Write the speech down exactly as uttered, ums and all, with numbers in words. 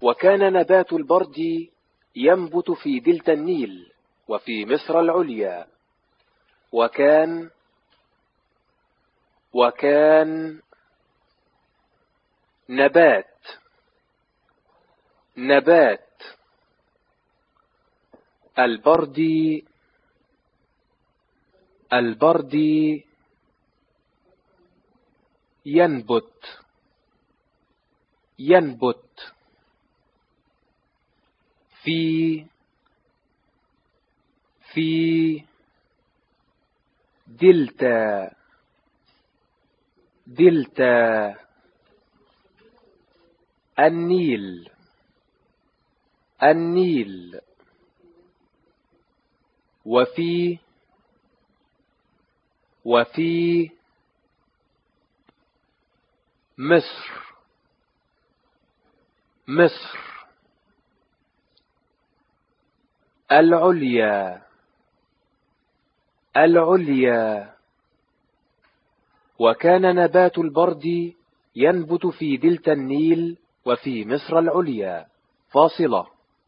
وكان نبات البرد ينبت في دلتا النيل وفي مصر العليا. وكان وكان نبات نبات البرد البرد ينبت ينبت في في دلتا دلتا النيل النيل وفي وفي مصر مصر العليا العليا. وكان نبات البرد ينبت في دلتا النيل وفي مصر العليا. فاصلة.